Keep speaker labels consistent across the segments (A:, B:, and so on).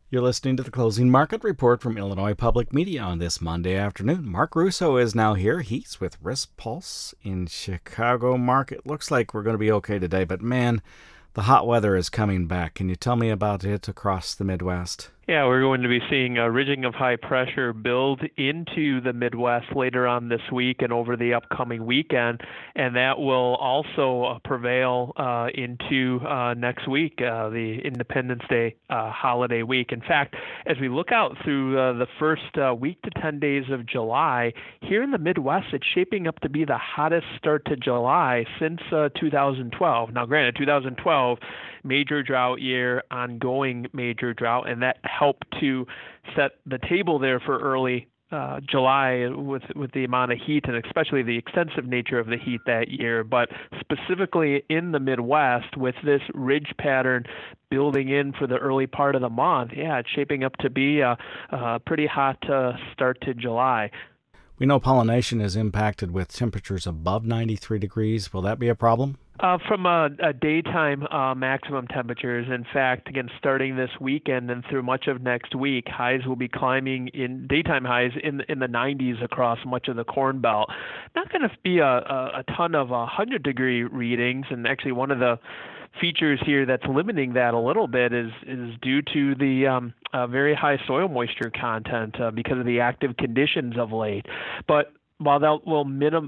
A: You're listening to the Closing Market Report from Illinois Public Media on this Monday afternoon. Mark Russo is now here. He's with Risk Pulse in Chicago. Mark, it looks like we're going to be okay today, but man, the hot weather is coming back. Can you tell me about it across the Midwest?
B: Yeah, we're going to be seeing a ridging of high pressure build into the Midwest later on this week and over the upcoming weekend, and that will also prevail into next week, the Independence Day holiday week. In fact, as we look out through the first week to 10 days of July, here in the Midwest, it's shaping up to be the hottest start to July since 2012. Now, granted, 2012, major drought year, ongoing major drought, and that helped to set the table there for early July with the amount of heat and especially the extensive nature of the heat that year. But specifically in the Midwest, with this ridge pattern building in for the early part of the month, it's shaping up to be a pretty hot start to July.
A: We know pollination is impacted with temperatures above 93 degrees. Will that be a problem?
B: From a daytime maximum temperatures, in fact, again, starting this weekend and through much of next week, highs will be climbing in daytime highs in the 90s across much of the Corn Belt. Not going to be a ton of 100-degree readings, and actually one of the features here that's limiting that a little bit is due to the very high soil moisture content because of the active conditions of late. But while that will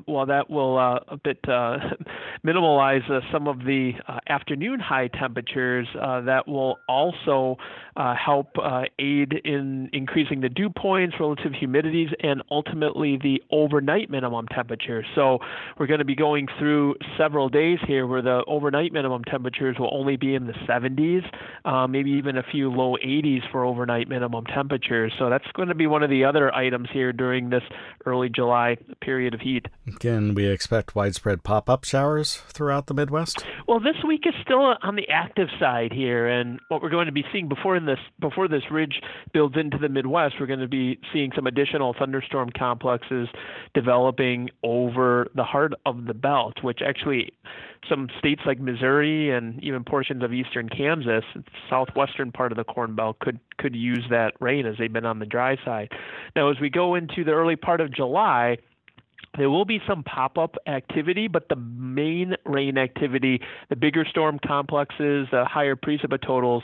B: minimalize some of the afternoon high temperatures, that will also help aid in increasing the dew points, relative humidities, and ultimately the overnight minimum temperature. So we're going to be going through several days here where the overnight minimum temperatures will only be in the 70s, maybe even a few low 80s for overnight minimum temperatures. So that's going to be one of the other items here during this early July period of heat.
A: Can we expect widespread pop-up showers throughout the Midwest?
B: Well, this week is still on the active side here, and what we're going to be seeing before this ridge builds into the Midwest, we're going to be seeing some additional thunderstorm complexes developing over the heart of the belt, which actually some states like Missouri and even portions of eastern Kansas, southwestern part of the Corn Belt, could use that rain as they've been on the dry side. Now, as we go into the early part of July, there will be some pop-up activity, but the main rain activity, the bigger storm complexes, the higher precipit totals,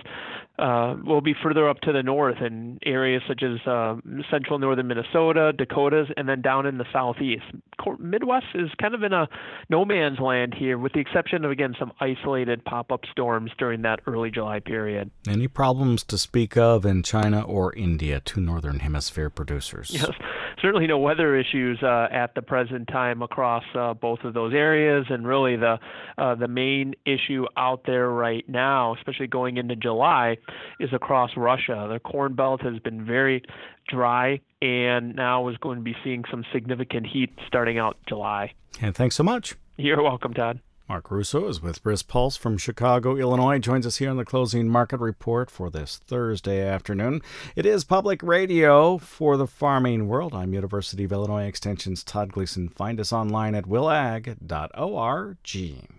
B: will be further up to the north in areas such as central northern Minnesota, Dakotas, and then down in the southeast. Midwest is kind of in a no man's land here, with the exception of, again, some isolated pop-up storms during that early July period.
A: Any problems to speak of in China or India, two northern hemisphere producers?
B: Yes, certainly no weather issues at the present time across both of those areas, and really the main issue out there right now, especially going into July, is across Russia. The Corn Belt has been very dry, and now is going to be seeing some significant heat starting out July.
A: And thanks so much.
B: You're welcome, Todd.
A: Mark Russo is with Risk Pulse from Chicago, Illinois. Joins us here on the Closing Market Report for this Thursday afternoon. It is public radio for the farming world. I'm University of Illinois Extension's Todd Gleason. Find us online at willag.org.